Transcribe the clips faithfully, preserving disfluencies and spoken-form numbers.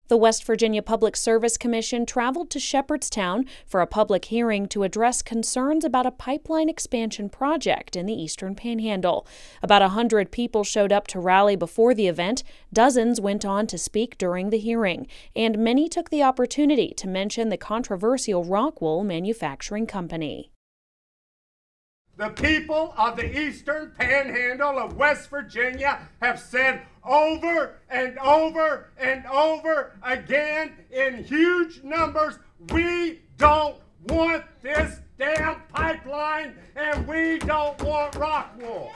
The West Virginia Public Service Commission traveled to Shepherdstown for a public hearing to address concerns about a pipeline expansion project in the Eastern Panhandle. About a hundred people showed up to rally before the event. Dozens went on to speak during the hearing, and many took the opportunity to mention the controversial Rockwool Manufacturing Company. The people of the Eastern Panhandle of West Virginia have said over and over and over again in huge numbers, we don't want this damn pipeline and we don't want Rockwool.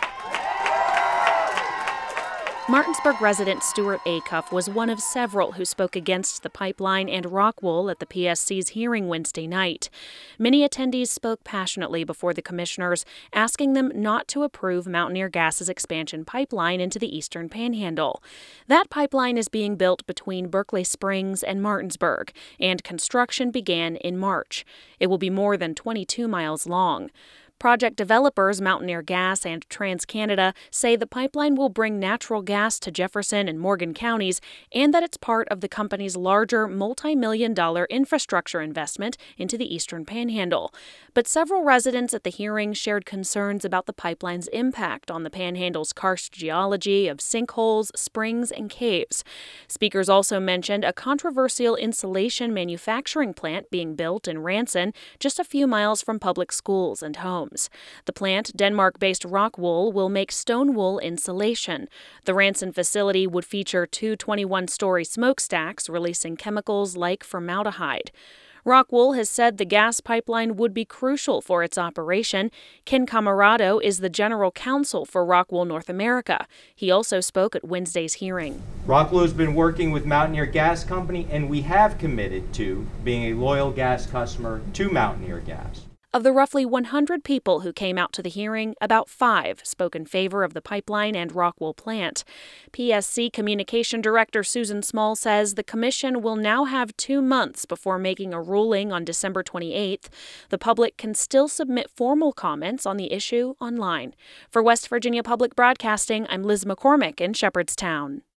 Martinsburg resident Stuart Acuff was one of several who spoke against the pipeline and Rockwool at the P S C's hearing Wednesday night. Many attendees spoke passionately before the commissioners, asking them not to approve Mountaineer Gas's expansion pipeline into the Eastern Panhandle. That pipeline is being built between Berkeley Springs and Martinsburg, and construction began in March. It will be more than twenty-two miles long. Project developers Mountaineer Gas and TransCanada say the pipeline will bring natural gas to Jefferson and Morgan counties and that it's part of the company's larger multi-million dollar infrastructure investment into the Eastern Panhandle. But several residents at the hearing shared concerns about the pipeline's impact on the Panhandle's karst geology of sinkholes, springs, and caves. Speakers also mentioned a controversial insulation manufacturing plant being built in Ranson, just a few miles from public schools and homes. The plant, Denmark-based Rockwool, will make stone wool insulation. The Ranson facility would feature two twenty-one-story smokestacks releasing chemicals like formaldehyde. Rockwool has said the gas pipeline would be crucial for its operation. Ken Camarado is the general counsel for Rockwool North America. He also spoke at Wednesday's hearing. Rockwool has been working with Mountaineer Gas Company, and we have committed to being a loyal gas customer to Mountaineer Gas. Of the roughly one hundred people who came out to the hearing, about five spoke in favor of the pipeline and Rockwool plant. P S C Communication Director Susan Small says the commission will now have two months before making a ruling on December twenty-eighth. The public can still submit formal comments on the issue online. For West Virginia Public Broadcasting, I'm Liz McCormick in Shepherdstown.